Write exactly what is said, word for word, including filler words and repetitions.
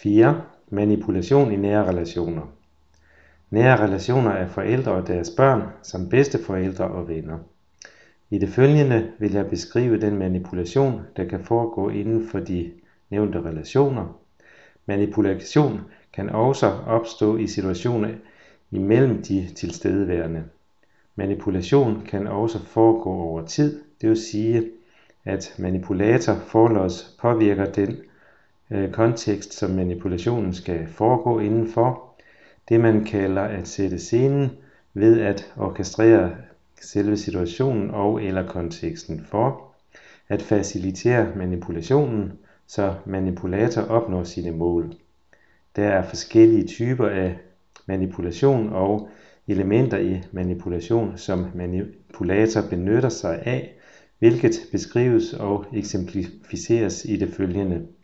fire. Manipulation i nære relationer. Nære relationer er forældre og deres børn, som bedsteforældre og venner. I det følgende vil jeg beskrive den manipulation, der kan foregå inden for de nævnte relationer. Manipulation kan også opstå i situationer imellem de tilstedeværende. Manipulation kan også foregå over tid, det vil sige, at manipulator forlods påvirker den øh, kontekst, som manipulationen skal foregå indenfor. Det man kalder at sætte scenen ved at orkestrere selve situationen og eller konteksten for. At facilitere manipulationen, så manipulator opnår sine mål. Der er forskellige typer af manipulation og elementer i manipulation, som manipulator benytter sig af, hvilket beskrives og eksemplificeres i det følgende.